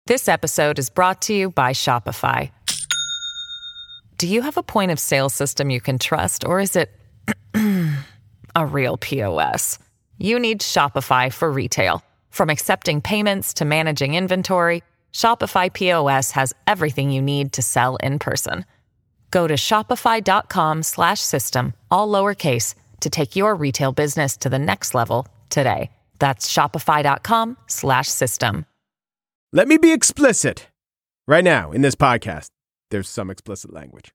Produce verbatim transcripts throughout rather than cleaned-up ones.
This episode is brought to you by Shopify. Do you have a point of sale system you can trust, or is it a real P O S? You need Shopify for retail. From accepting payments to managing inventory, Shopify P O S has everything you need to sell in person. Go to shopify.com slash system, all lowercase, to take your retail business to the next level today. That's shopify.com slash system. Let me be explicit. Right now, in this podcast, there's some explicit language.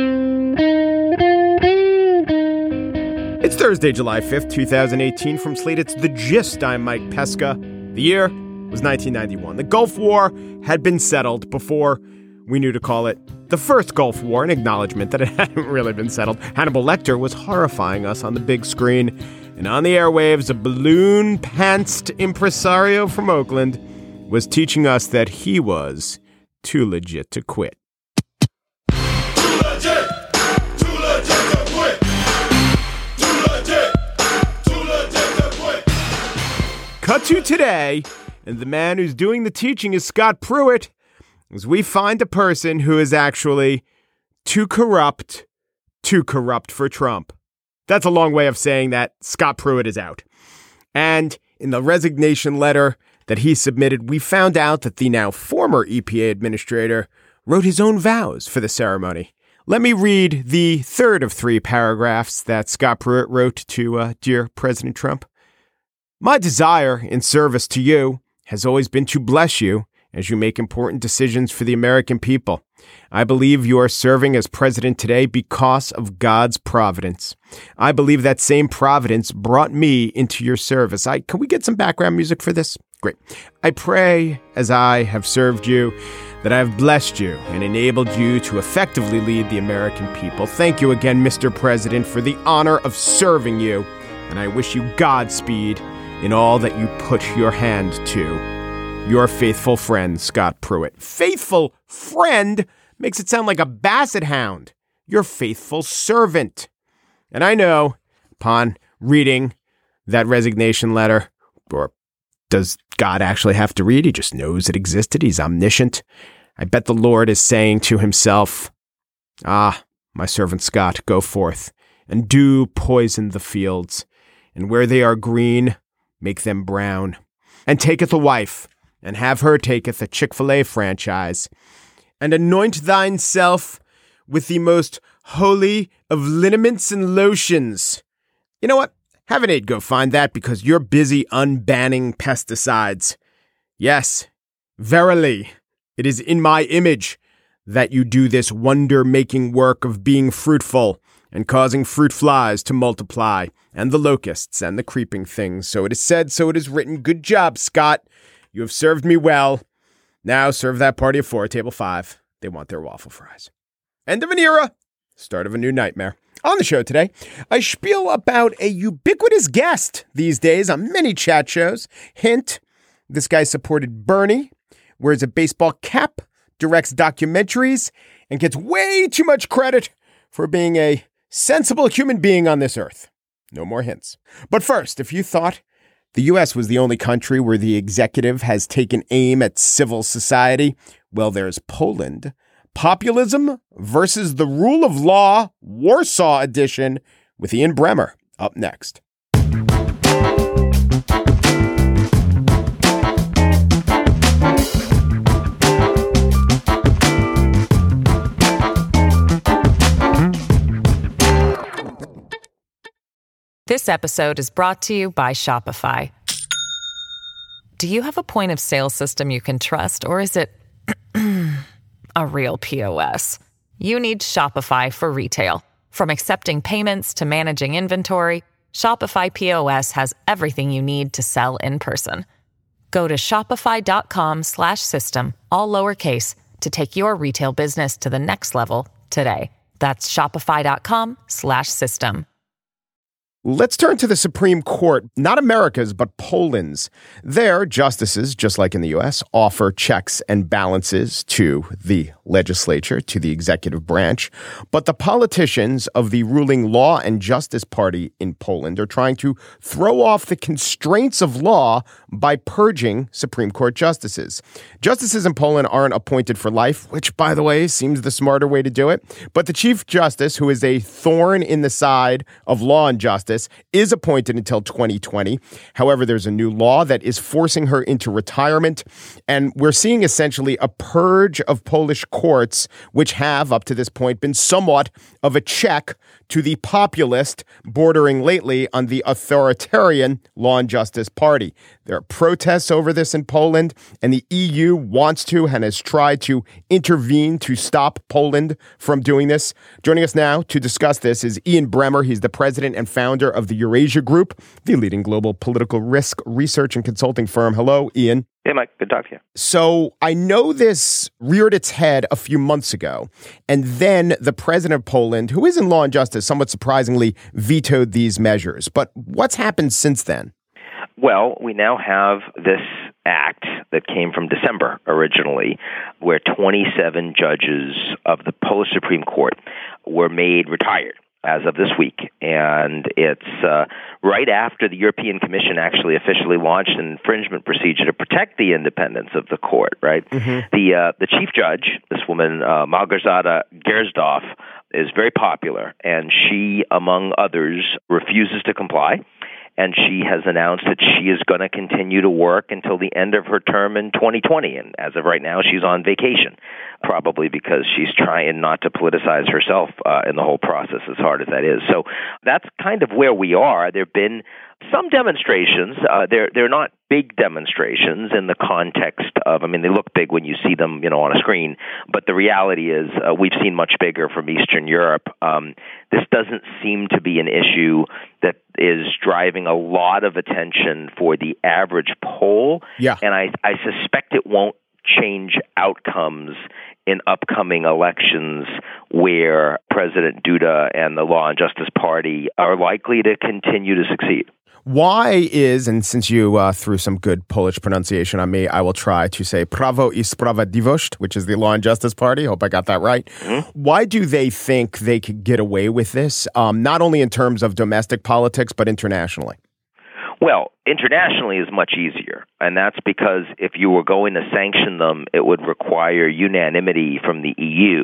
It's Thursday, July fifth, twenty eighteen. From Slate, it's The Gist. I'm Mike Pesca. The year was nineteen ninety-one. The Gulf War had been settled before we knew to call it the first Gulf War, an acknowledgement that it hadn't really been settled. Hannibal Lecter was horrifying us on the big screen. And on the airwaves, a balloon-pantsed impresario from Oakland was teaching us that he was too legit to quit. Too legit, too legit to quit. Too legit, too legit to quit. Cut to today, and the man who's doing the teaching is Scott Pruitt, as we find a person who is actually too corrupt, too corrupt for Trump. That's a long way of saying that Scott Pruitt is out. And in the resignation letter that he submitted, we found out that the now former E P A administrator wrote his own vows for the ceremony. Let me read the third of three paragraphs that Scott Pruitt wrote to uh, dear President Trump. My desire in service to you has always been to bless you as you make important decisions for the American people. I believe you are serving as president today because of God's providence. I believe that same providence brought me into your service. I, can we get some background music for this? Great. I pray, as I have served you, that I have blessed you and enabled you to effectively lead the American people. Thank you again, Mister President, for the honor of serving you, and I wish you Godspeed in all that you put your hand to. Your faithful friend, Scott Pruitt. Faithful friend makes it sound like a basset hound. Your faithful servant. And I know, upon reading that resignation letter, or does God actually have to read? He just knows it existed. He's omniscient. I bet the Lord is saying to himself, ah, my servant Scott, go forth and do poison the fields, and where they are green, make them brown. And taketh a wife, and have her taketh a Chick-fil-A franchise, and anoint thyself with the most holy of liniments and lotions. You know what? Have an aide go find that, because you're busy unbanning pesticides. Yes, verily, it is in my image that you do this wonder-making work of being fruitful and causing fruit flies to multiply, and the locusts and the creeping things. So it is said, so it is written. Good job, Scott. You have served me well. Now serve that party of four at table five. They want their waffle fries. End of an era. Start of a new nightmare. On the show today, I spiel about a ubiquitous guest these days on many chat shows. Hint, this guy supported Bernie, wears a baseball cap, directs documentaries, and gets way too much credit for being a sensible human being on this earth. No more hints. But first, if you thought the U S was the only country where the executive has taken aim at civil society, well, there's Poland. Populism versus the Rule of Law, Warsaw Edition, with Ian Bremmer up next. This episode is brought to you by Shopify. Do you have a point of sale system you can trust, or is it a real P O S? You need Shopify for retail. From accepting payments to managing inventory, Shopify P O S has everything you need to sell in person. Go to shopify.com slash system, all lowercase, to take your retail business to the next level today. That's shopify.com slash system. Let's turn to the Supreme Court, not America's, but Poland's. There, justices, just like in the U S, offer checks and balances to the legislature, to the executive branch. But the politicians of the ruling Law and Justice Party in Poland are trying to throw off the constraints of law by purging Supreme Court justices. Justices in Poland aren't appointed for life, which, by the way, seems the smarter way to do it. But the Chief Justice, who is a thorn in the side of law and justice, is appointed until twenty twenty. However, there's a new law that is forcing her into retirement. And we're seeing essentially a purge of Polish courts, which have, up to this point, been somewhat of a check to the populist, bordering lately on the authoritarian Law and Justice Party. There are protests over this in Poland, and the E U wants to and has tried to intervene to stop Poland from doing this. Joining us now to discuss this is Ian Bremmer. He's the president and founder of the Eurasia Group, the leading global political risk research and consulting firm. Hello, Ian. Hey, Mike. Good to talk to you. So I know this reared its head a few months ago, and then the president of Poland, who is in Law and Justice, somewhat surprisingly vetoed these measures. But what's happened since then? Well, we now have this act that came from December originally, where twenty-seven judges of the Polish Supreme Court were made retired as of this week. And it's uh, right after the European Commission actually officially launched an infringement procedure to protect the independence of the court, right? Mm-hmm. The uh, the chief judge, this woman, uh, Małgorzata Gersdorf, is very popular, and she, among others, refuses to comply. And she has announced that she is going to continue to work until the end of her term in twenty twenty. And as of right now, she's on vacation, probably because she's trying not to politicize herself uh, in the whole process, as hard as that is. So that's kind of where we are. There have been some demonstrations. Uh, they're they're not big demonstrations in the context of, I mean, they look big when you see them, you know, on a screen. But the reality is uh, we've seen much bigger from Eastern Europe. Um, this doesn't seem to be an issue that is driving a lot of attention for the average poll. Yeah. And I, I suspect it won't change outcomes in upcoming elections where President Duda and the Law and Justice Party are likely to continue to succeed. Why is, and since you uh, threw some good Polish pronunciation on me, I will try to say Prawo i Sprawiedliwość, which is the Law and Justice Party. Hope I got that right. Mm-hmm. Why do they think they could get away with this, um, not only in terms of domestic politics, but internationally? Well, internationally is much easier, and that's because if you were going to sanction them, it would require unanimity from the E U.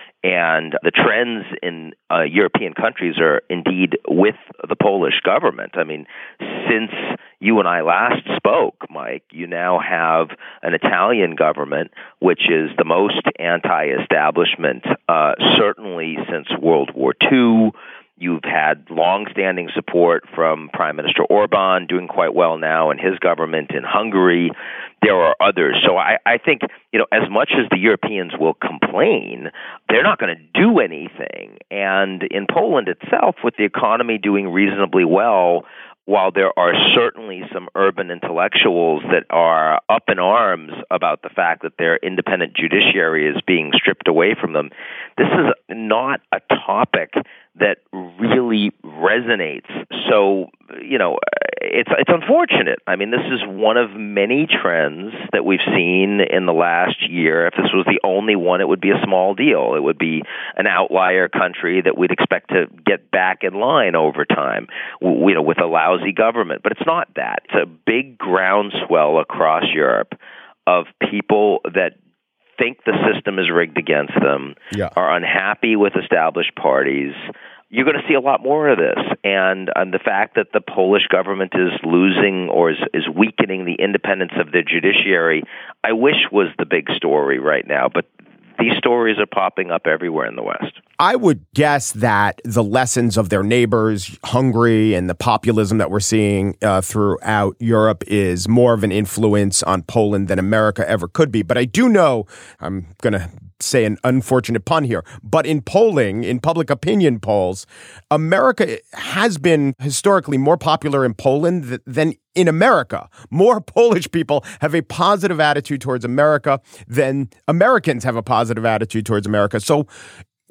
And the trends in uh, European countries are indeed with the Polish government. I mean, since you and I last spoke, Mike, you now have an Italian government, which is the most anti-establishment, uh, certainly since World War Two. You've had long-standing support from Prime Minister Orban, doing quite well now, and his government in Hungary. There are others. So I, I think, you know, as much as the Europeans will complain, they're not going to do anything. And in Poland itself, with the economy doing reasonably well, while there are certainly some urban intellectuals that are up in arms about the fact that their independent judiciary is being stripped away from them, this is not a topic that really resonates. So, you know, it's it's unfortunate. I mean, this is one of many trends that we've seen in the last year. If this was the only one, it would be a small deal. It would be an outlier country that we'd expect to get back in line over time, you know, with a lousy government. But it's not that. It's a big groundswell across Europe of people that think the system is rigged against them, yeah. are unhappy with established parties. You're going to see a lot more of this. And, and the fact that the Polish government is losing or is, is weakening the independence of the judiciary, I wish was the big story right now. But these stories are popping up everywhere in the West. I would guess that the lessons of their neighbors, Hungary, and the populism that we're seeing uh, throughout Europe is more of an influence on Poland than America ever could be. But I do know, I'm going to say an unfortunate pun here, but in polling, in public opinion polls, America has been historically more popular in Poland th- than in America. More Polish people have a positive attitude towards America than Americans have a positive attitude towards America. So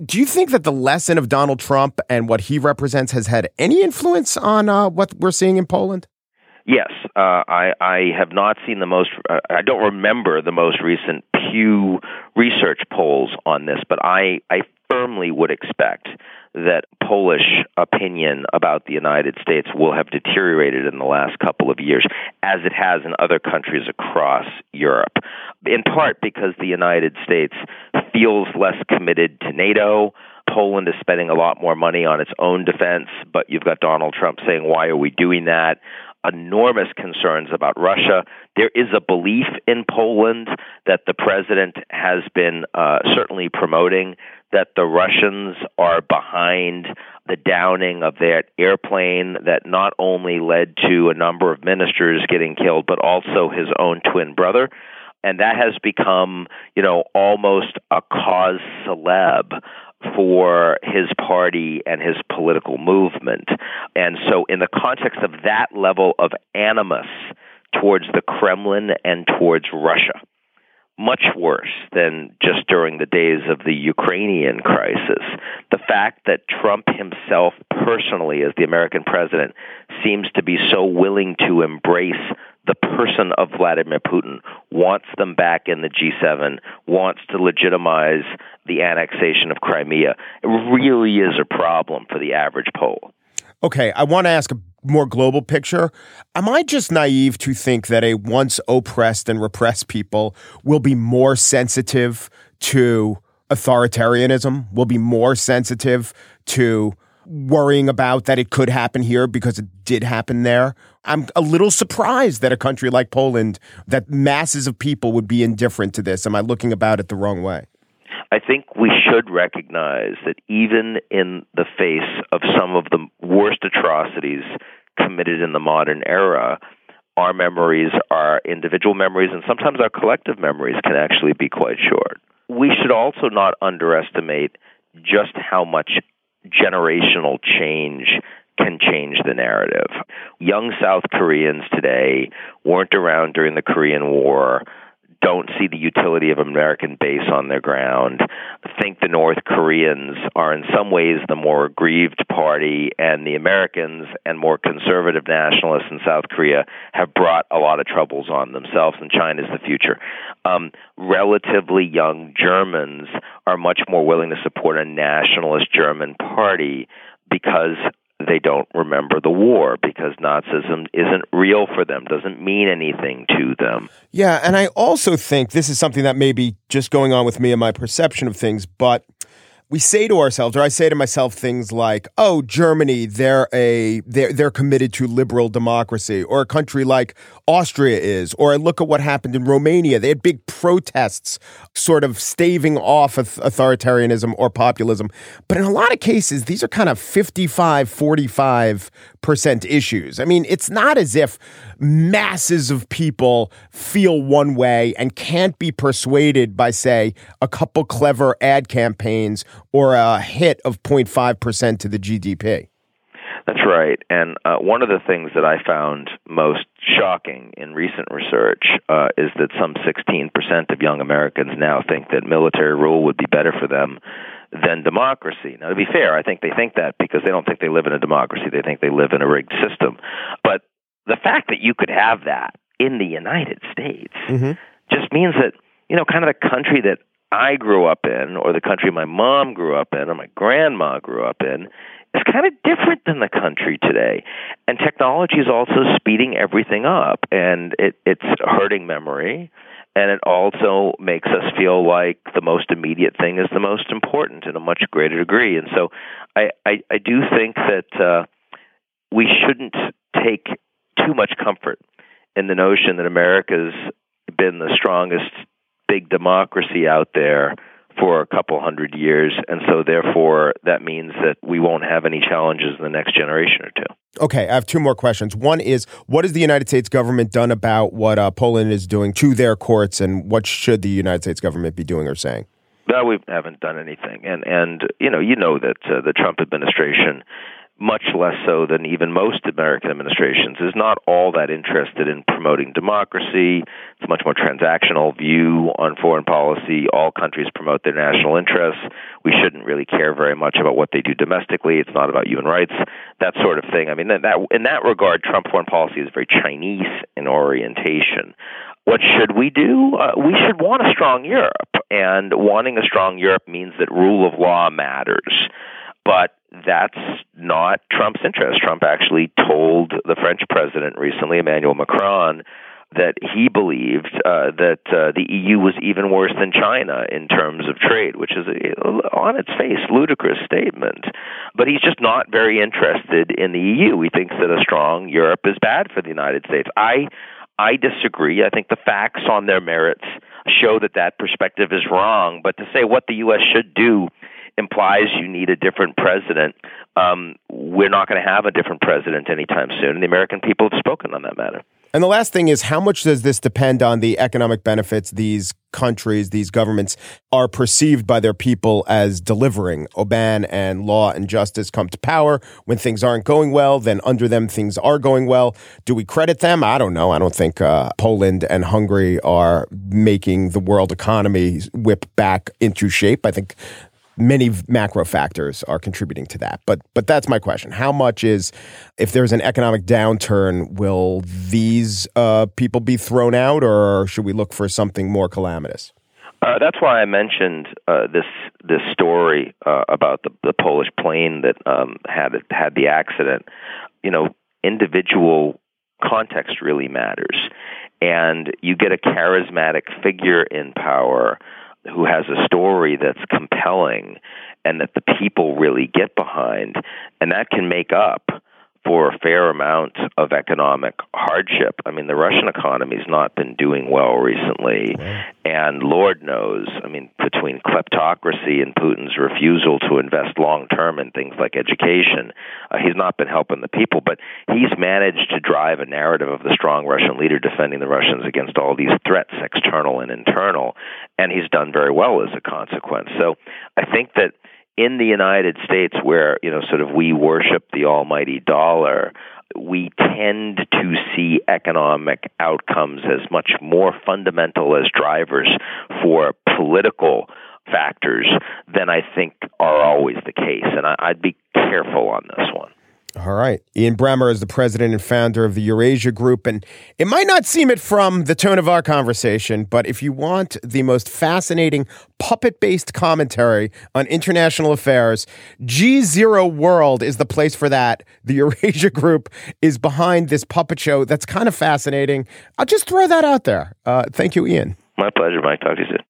do you think that the lesson of Donald Trump and what he represents has had any influence on uh, what we're seeing in Poland? Yes, uh, I, I have not seen the most, uh, I don't remember the most recent Pew Research polls on this, but I, I firmly would expect that Polish opinion about the United States will have deteriorated in the last couple of years, as it has in other countries across Europe, in part because the United States feels less committed to NATO. Poland is spending a lot more money on its own defense, but you've got Donald Trump saying, why are we doing that? Enormous concerns about Russia. There is a belief in Poland that the president has been uh, certainly promoting that the Russians are behind the downing of that airplane that not only led to a number of ministers getting killed, but also his own twin brother. And that has become, you know, almost a cause celeb for his party and his political movement. And so in the context of that level of animus towards the Kremlin and towards Russia, much worse than just during the days of the Ukrainian crisis, the fact that Trump himself personally, as the American president, seems to be so willing to embrace the person of Vladimir Putin, wants them back in the G seven, wants to legitimize the annexation of Crimea, it really is a problem for the average Pole. Okay, I want to ask a more global picture. Am I just naive to think that a once oppressed and repressed people will be more sensitive to authoritarianism, will be more sensitive to worrying about that it could happen here because it did happen there? I'm a little surprised that a country like Poland, that masses of people would be indifferent to this. Am I looking about it the wrong way? I think we should recognize that even in the face of some of the worst atrocities committed in the modern era, our memories, our individual memories, and sometimes our collective memories can actually be quite short. We should also not underestimate just how much generational change can change the narrative. Young South Koreans today weren't around during the Korean War, don't see the utility of an American base on their ground, think the North Koreans are in some ways the more aggrieved party, and the Americans and more conservative nationalists in South Korea have brought a lot of troubles on themselves, and China's the future. Um, relatively young Germans are much more willing to support a nationalist German party because they don't remember the war, because Nazism isn't real for them, doesn't mean anything to them. Yeah, and I also think this is something that may be just going on with me and my perception of things, but we say to ourselves, or I say to myself things like, oh, Germany, they're a they're they're committed to liberal democracy, or a country like Austria is, or I look at what happened in Romania. They had big protests sort of staving off authoritarianism or populism. But in a lot of cases, these are kind of fifty-five, forty-five percent issues. I mean, it's not as if masses of people feel one way and can't be persuaded by, say, a couple clever ad campaigns or a hit of zero point five percent to the G D P. That's right. And uh, one of the things that I found most shocking in recent research uh, is that some sixteen percent of young Americans now think that military rule would be better for them than democracy. Now, to be fair, I think they think that because they don't think they live in a democracy. They think they live in a rigged system. But the fact that you could have that in the United States mm-hmm. just means that, you know, kind of the country that I grew up in, or the country my mom grew up in, or my grandma grew up in, is kind of different than the country today. And technology is also speeding everything up, and it, it's hurting memory, and it also makes us feel like the most immediate thing is the most important in a much greater degree. And so I, I, I do think that uh, we shouldn't take too much comfort in the notion that America's been the strongest big democracy out there for a couple hundred years, and so therefore that means that we won't have any challenges in the next generation or two. Okay, I have two more questions. One is, what has the United States government done about what uh, Poland is doing to their courts, and what should the United States government be doing or saying? No, we haven't done anything, and and you know you know that uh, the Trump administration much less so than even most American administrations, is not all that interested in promoting democracy. It's a much more transactional view on foreign policy. All countries promote their national interests. We shouldn't really care very much about what they do domestically. It's not about human rights, that sort of thing. I mean, that, that in that regard, Trump foreign policy is very Chinese in orientation. What should we do? Uh, we should want a strong Europe, and wanting a strong Europe means that rule of law matters. But that's not Trump's interest. Trump actually told the French president recently, Emmanuel Macron, that he believed uh, that uh, the E U was even worse than China in terms of trade, which is, a, on its face, ludicrous statement. But he's just not very interested in the E U. He thinks that a strong Europe is bad for the United States. I I disagree. I think the facts on their merits show that that perspective is wrong. But to say what the U S should do implies you need a different president. Um, we're not going to have a different president anytime soon, and the American people have spoken on that matter. And the last thing is, how much does this depend on the economic benefits these countries, these governments are perceived by their people as delivering? Orbán and Law and Justice come to power when things aren't going well, then under them things are going well. Do we credit them? I don't know. I don't think uh, Poland and Hungary are making the world economy whip back into shape. I think many macro factors are contributing to that. But but that's my question. How much is, if there's an economic downturn, will these uh, people be thrown out, or should we look for something more calamitous? Uh, that's why I mentioned uh, this this story uh, about the, the Polish plane that um, had had the accident. You know, individual context really matters. And you get a charismatic figure in power who has a story that's compelling and that the people really get behind, and that can make up for a fair amount of economic hardship. I mean, the Russian economy's not been doing well recently, and Lord knows, I mean, between kleptocracy and Putin's refusal to invest long-term in things like education, uh, he's not been helping the people, but he's managed to drive a narrative of the strong Russian leader defending the Russians against all these threats, external and internal, and he's done very well as a consequence. So I think that in the United States, where, you know, sort of we worship the almighty dollar, we tend to see economic outcomes as much more fundamental as drivers for political factors than I think are always the case. And I, I'd be careful on this one. All right. Ian Bremmer is the president and founder of the Eurasia Group, and it might not seem it from the tone of our conversation, but if you want the most fascinating puppet-based commentary on international affairs, G Zero World is the place for that. The Eurasia Group is behind this puppet show that's kind of fascinating. I'll just throw that out there. Uh, thank you, Ian. My pleasure, Mike. Talk to you soon.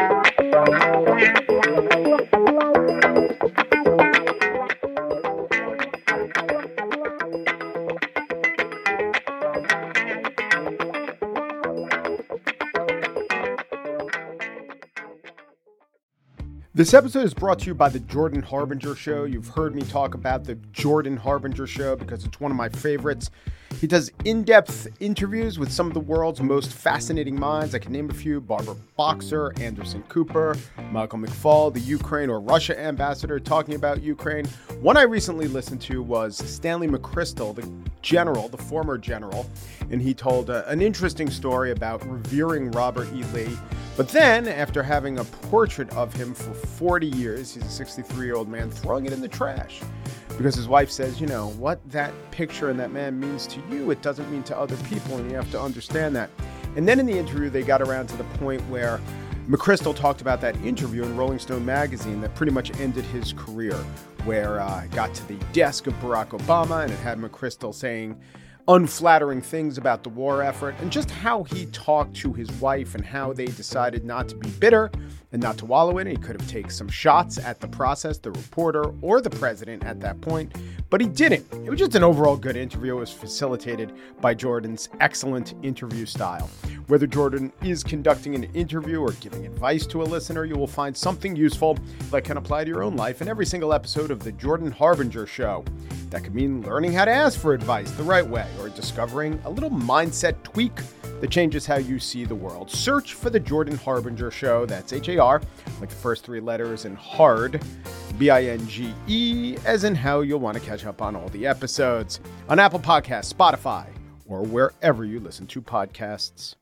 This episode is brought to you by the Jordan Harbinger Show. You've heard me talk about the Jordan Harbinger Show because it's one of my favorites. He does in-depth interviews with some of the world's most fascinating minds. I can name a few: Barbara Boxer, Anderson Cooper, Michael McFaul, the Ukraine or Russia ambassador talking about Ukraine. One I recently listened to was Stanley McChrystal, the general, the former general, and he told uh, an interesting story about revering Robert E. Lee. But then, after having a portrait of him for forty years, he's a sixty-three-year-old man, throwing it in the trash. Because his wife says, you know, what that picture and that man means to you, it doesn't mean to other people, and you have to understand that. And then in the interview, they got around to the point where McChrystal talked about that interview in Rolling Stone magazine that pretty much ended his career, where uh, it got to the desk of Barack Obama, and it had McChrystal saying unflattering things about the war effort, and just how he talked to his wife and how they decided not to be bitter and not to wallow in it. He could have taken some shots at the process, the reporter, or the president at that point, but he didn't. It was just an overall good interview. It was facilitated by Jordan's excellent interview style. Whether Jordan is conducting an interview or giving advice to a listener, you will find something useful that can apply to your own life in every single episode of The Jordan Harbinger Show. That could mean learning how to ask for advice the right way, or discovering a little mindset tweak that changes how you see the world. Search for The Jordan Harbinger Show. That's H A R, like the first three letters, and hard, B I N G E, as in how you'll want to catch up on all the episodes on Apple Podcasts, Spotify, or wherever you listen to podcasts.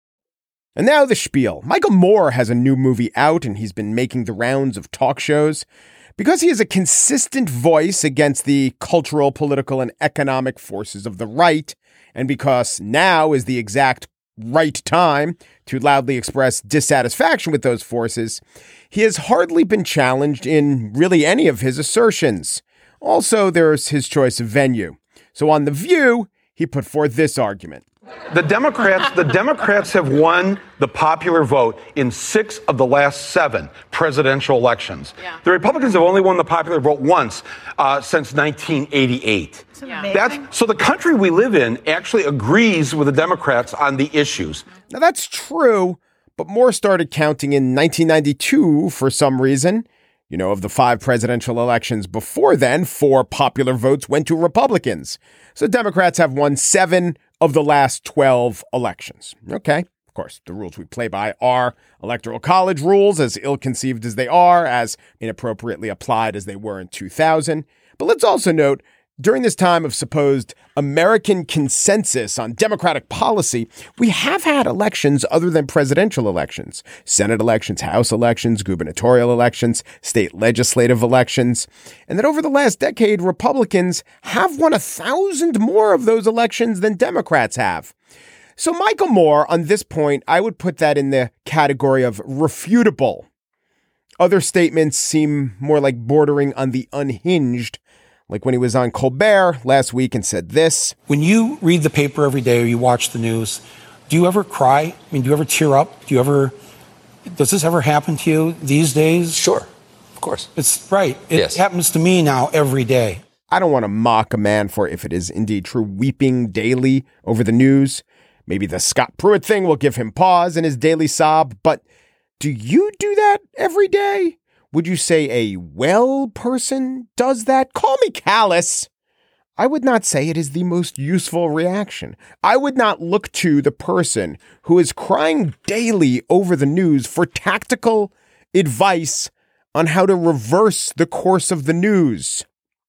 And now the spiel. Michael Moore has a new movie out, and he's been making the rounds of talk shows. Because he is a consistent voice against the cultural, political, and economic forces of the right, and because now is the exact right time to loudly express dissatisfaction with those forces, he has hardly been challenged in really any of his assertions. Also, there's his choice of venue. So on The View, he put forth this argument. The Democrats, the Democrats have won the popular vote in six of the last seven presidential elections. Yeah. The Republicans have only won the popular vote once uh, since nineteen eighty-eight. Yeah. That's, so the country we live in actually agrees with the Democrats on the issues. Now that's true, but Moore started counting in nineteen ninety-two for some reason. You know, of the five presidential elections before then, four popular votes went to Republicans. So Democrats have won seven of the last twelve elections. Okay. Of course, the rules we play by are Electoral College rules, as ill-conceived as they are, as inappropriately applied as they were in two thousand. But let's also note, during this time of supposed American consensus on Democratic policy, we have had elections other than presidential elections. Senate elections, House elections, gubernatorial elections, state legislative elections. And that over the last decade, Republicans have won a thousand more of those elections than Democrats have. So Michael Moore, on this point, I would put that in the category of refutable. Other statements seem more like bordering on the unhinged, like when he was on Colbert last week and said this. When you read the paper every day or you watch the news, do you ever cry? I mean, do you ever tear up? Do you ever, does this ever happen to you these days? Sure, of course. It's right. It yes. happens to me now every day. I don't want to mock a man for, if it is indeed true, weeping daily over the news. Maybe the Scott Pruitt thing will give him pause in his daily sob, but do you do that every day? Would you say a well person does that? Call me callous. I would not say it is the most useful reaction. I would not look to the person who is crying daily over the news for tactical advice on how to reverse the course of the news.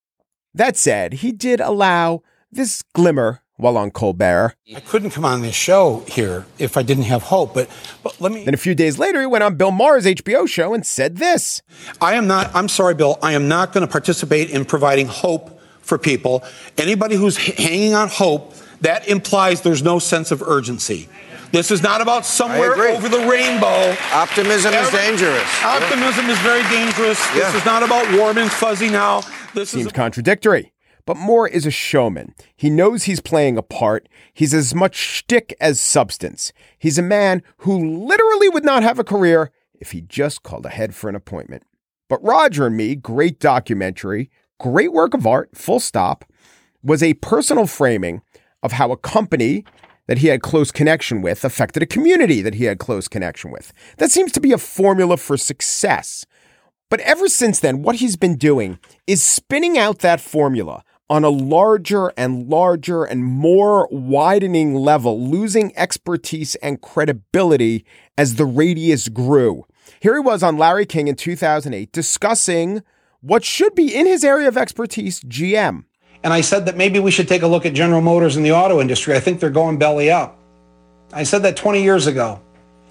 That said, he did allow this glimmer while on Colbert. I couldn't come on this show here if I didn't have hope, but, but let me... Then a few days later, he went on Bill Maher's H B O show and said this. I am not, I'm sorry, Bill, I am not going to participate in providing hope for people. Anybody who's h- hanging on hope, that implies there's no sense of urgency. This is not about somewhere over the rainbow. Optimism Every, is dangerous. Optimism yeah. is very dangerous. Yeah. This is not about warm and fuzzy now. This Seems is contradictory. But Moore is a showman. He knows he's playing a part. He's as much shtick as substance. He's a man who literally would not have a career if he just called ahead for an appointment. But Roger and Me, great documentary, great work of art, full stop, was a personal framing of how a company that he had close connection with affected a community that he had close connection with. That seems to be a formula for success. But ever since then, what he's been doing is spinning out that formula on a larger and larger and more widening level, losing expertise and credibility as the radius grew. Here he was on Larry King in two thousand eight discussing what should be in his area of expertise, G M. And I said that maybe we should take a look at General Motors in the auto industry. I think they're going belly up. I said that twenty years ago.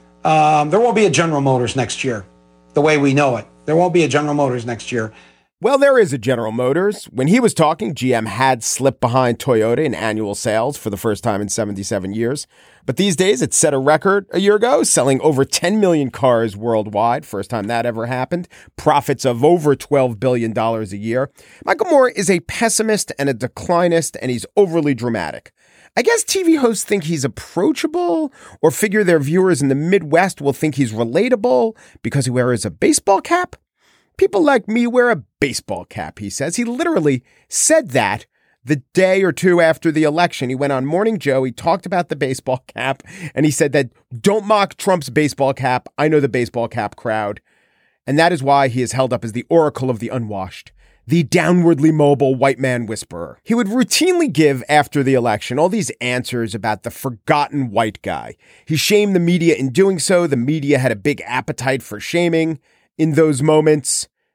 Um, there won't be a General Motors next year, the way we know it. There won't be a General Motors next year. Well, there is a General Motors. When he was talking, G M had slipped behind Toyota in annual sales for the first time in seventy-seven years. But these days, it set a record a year ago, selling over ten million cars worldwide. First time that ever happened. Profits of over twelve billion dollars a year. Michael Moore is a pessimist and a declinist, and he's overly dramatic. I guess T V hosts think he's approachable or figure their viewers in the Midwest will think he's relatable because he wears a baseball cap. People like me wear a baseball cap, he says. He literally said that the day or two after the election. He went on Morning Joe. He talked about the baseball cap, and he said that don't mock Trump's baseball cap. I know the baseball cap crowd. And that is why he is held up as the oracle of the unwashed, the downwardly mobile white man whisperer. He would routinely give, after the election, all these answers about the forgotten white guy. He shamed the media in doing so. The media had a big appetite for shaming in those moments.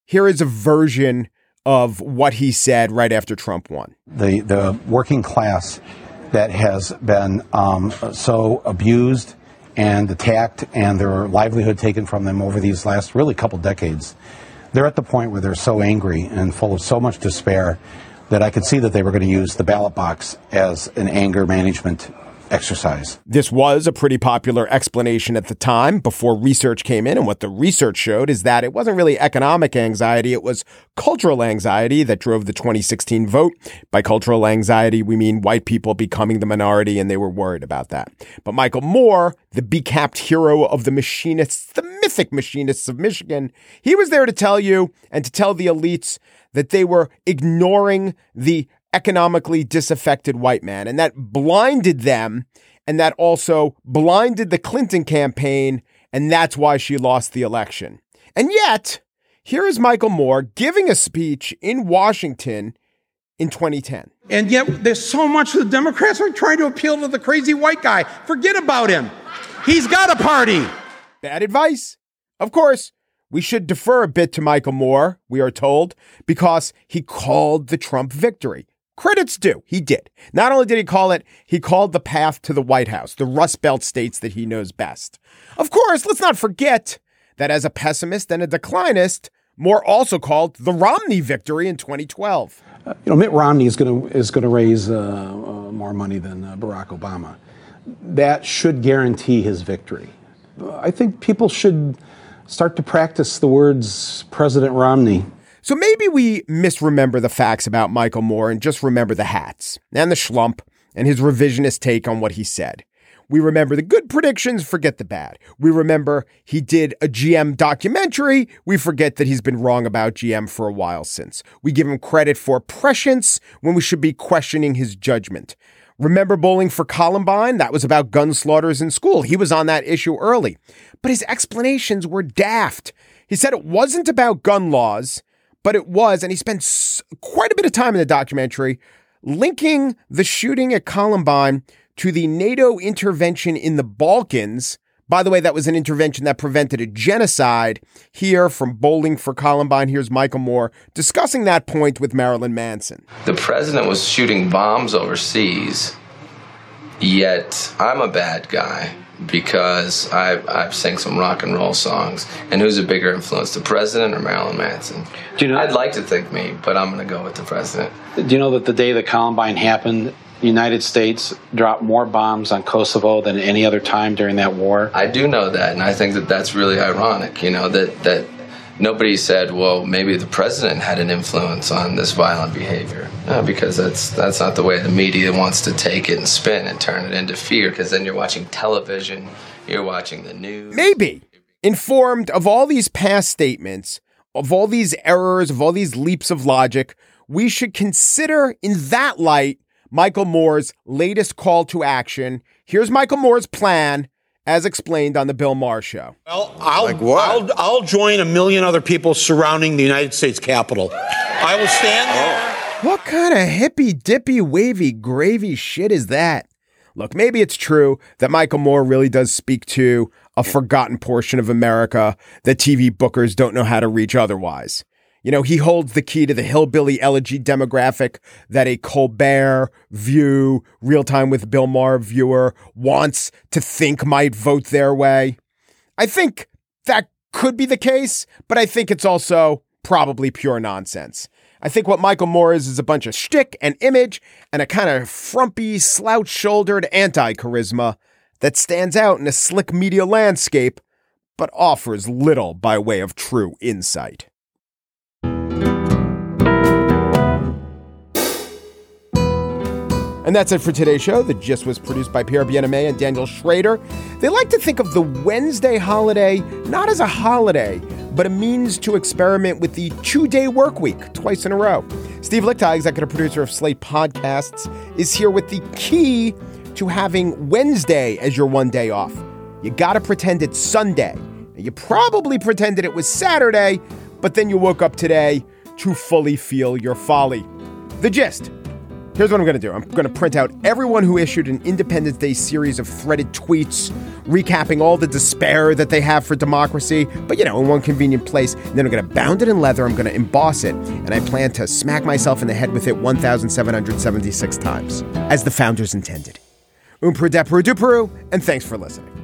Here is a version of what he said right after Trump won. The, the working class that has been um, so abused and attacked and their livelihood taken from them over these last really couple decades, they're at the point where they're so angry and full of so much despair that I could see that they were going to use the ballot box as an anger management exercise. This was a pretty popular explanation at the time before research came in. And what the research showed is that it wasn't really economic anxiety. It was cultural anxiety that drove the twenty sixteen vote. By cultural anxiety, we mean white people becoming the minority, and they were worried about that. But Michael Moore, the becapped hero of the machinists, the mythic machinists of Michigan, he was there to tell you and to tell the elites that they were ignoring the economically disaffected white man, and that blinded them, and that also blinded the Clinton campaign, and that's why she lost the election. And yet, here is Michael Moore giving a speech in Washington in twenty ten. And yet there's so much the Democrats are trying to appeal to the crazy white guy. Forget about him. He's got a party. Bad advice. Of course, we should defer a bit to Michael Moore, we are told, because he called the Trump victory. Credits due. He did. Not only did he call it, he called the path to the White House, the Rust Belt states that he knows best. Of course, let's not forget that as a pessimist and a declinist, Moore also called the Romney victory in twenty twelve. Uh, you know, Mitt Romney is going to is going to raise uh, uh, more money than uh, Barack Obama. That should guarantee his victory. Uh, I think people should start to practice the words President Romney. So maybe we misremember the facts about Michael Moore and just remember the hats and the schlump and his revisionist take on what he said. We remember the good predictions, forget the bad. We remember he did a G M documentary. We forget that he's been wrong about G M for a while since. We give him credit for prescience when we should be questioning his judgment. Remember Bowling for Columbine? That was about gun slaughters in school. He was on that issue early. But his explanations were daft. He said it wasn't about gun laws, but it was, and he spent quite a bit of time in the documentary linking the shooting at Columbine to the NATO intervention in the Balkans. By the way, that was an intervention that prevented a genocide. Here from Bowling for Columbine, here's Michael Moore discussing that point with Marilyn Manson. The president was shooting bombs overseas, yet I'm a bad guy because I I sing some rock and roll songs. And who's a bigger influence, the president or Marilyn Manson? Do you know, I'd like to think me, but I'm going to go with the president. Do you know that the day that Columbine happened, the United States dropped more bombs on Kosovo than any other time during that war? I do know that, and I think that that's really ironic, you know, that, that nobody said, well, maybe the president had an influence on this violent behavior. No, because that's that's not the way the media wants to take it and spin and turn it into fear, because then you're watching television, you're watching the news. Maybe. Informed of all these past statements, of all these errors, of all these leaps of logic, we should consider in that light Michael Moore's latest call to action. Here's Michael Moore's plan as explained on the Bill Maher Show. Well, I'll, Like what? I'll, I'll join a million other people surrounding the United States Capitol. I will stand there. What kind of hippy dippy wavy gravy shit is that? Look, maybe it's true that Michael Moore really does speak to a forgotten portion of America that T V bookers don't know how to reach otherwise. You know, he holds the key to the hillbilly elegy demographic that a Colbert, View, Real Time with Bill Maher viewer wants to think might vote their way. I think that could be the case, but I think it's also probably pure nonsense. I think what Michael Moore is is a bunch of shtick and image and a kind of frumpy, slouch-shouldered anti-charisma that stands out in a slick media landscape, but offers little by way of true insight. And that's it for today's show. The Gist was produced by Pierre Bien-Aimé and Daniel Schrader. They like to think of the Wednesday holiday not as a holiday, but a means to experiment with the two-day work week twice in a row. Steve Lichtai, executive producer of Slate Podcasts, is here with the key to having Wednesday as your one day off. You gotta pretend it's Sunday. You probably pretended it was Saturday, but then you woke up today to fully feel your folly. The Gist, Here's what I'm going to do. I'm going to print out everyone who issued an Independence Day series of threaded tweets recapping all the despair that they have for democracy, but, you know, in one convenient place. And then I'm going to bound it in leather. I'm going to emboss it. And I plan to smack myself in the head with it one thousand seven hundred seventy-six times, as the founders intended. Um Peru, de Peru, du Peru, and thanks for listening.